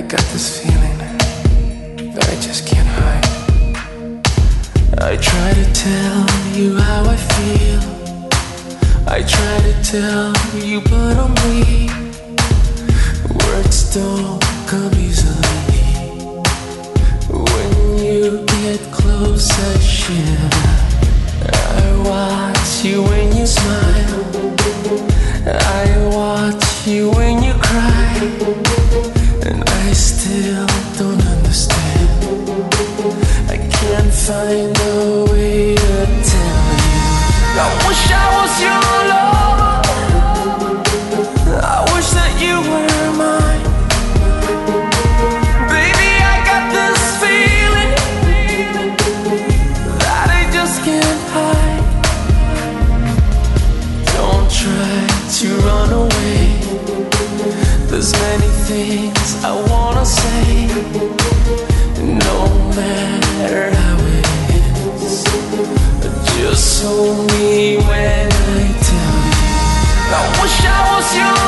got this feeling that I just can't hide. I try to tell you how I feel. I try to tell you, but I'm weak. Words don't come easily. When you get close, I shiver. I watch you when you smile. I watch you when you cry. And I still don't understand. I can't find a way to tell you. I wish I was your lover. I wish that you were mine. Baby, I got this feeling that I just can't hide. Don't try to run away. There's many things I wanna say, no matter how it is. Just hold me when I tell you. I wish I was your